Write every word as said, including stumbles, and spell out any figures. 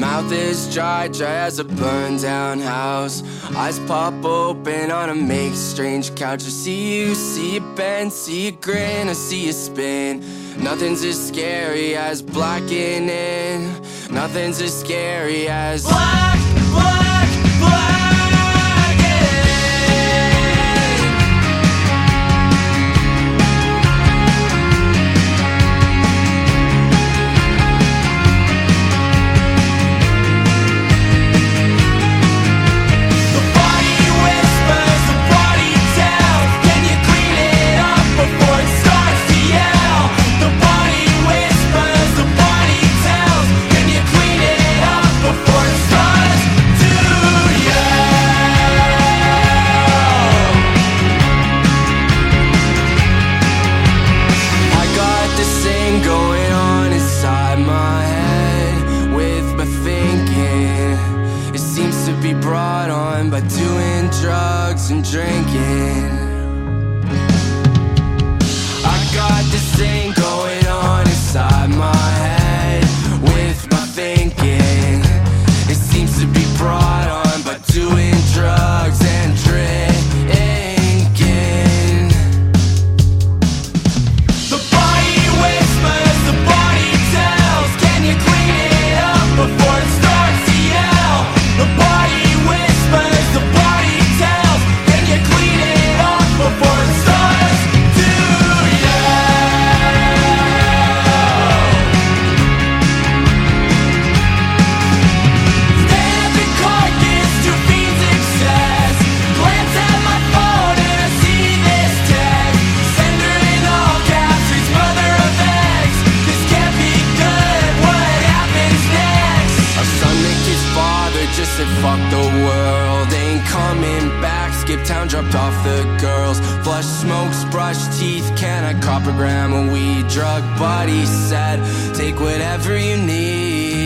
Mouth is dry, dry as a burned down house. Eyes pop open on a make strange couch. I see you, see you bend, see you grin, I see you spin. Nothing's as scary as blacking in. Nothing's as scary as black, black, black. Brought on by doing drugs and drinking. I got this thing going on inside my head with my thinking. It seems to be brought on by doing drugs and drinking. The body whispers, the body tells. Can you clean it up before it starts to yell? The body the body tells, can you clean it up before it starts to yell? Stare at the carcass to fiend's excess. Glance at my phone and I see this text. Send her in all caps, it's mother of X. This can't be good, what happens next? Our son and his father just said fuck the world. Coming back, skip town, dropped off the girls. Flush smokes, brush teeth, can I cop a gram of weed? Drug buddy said, take whatever you need.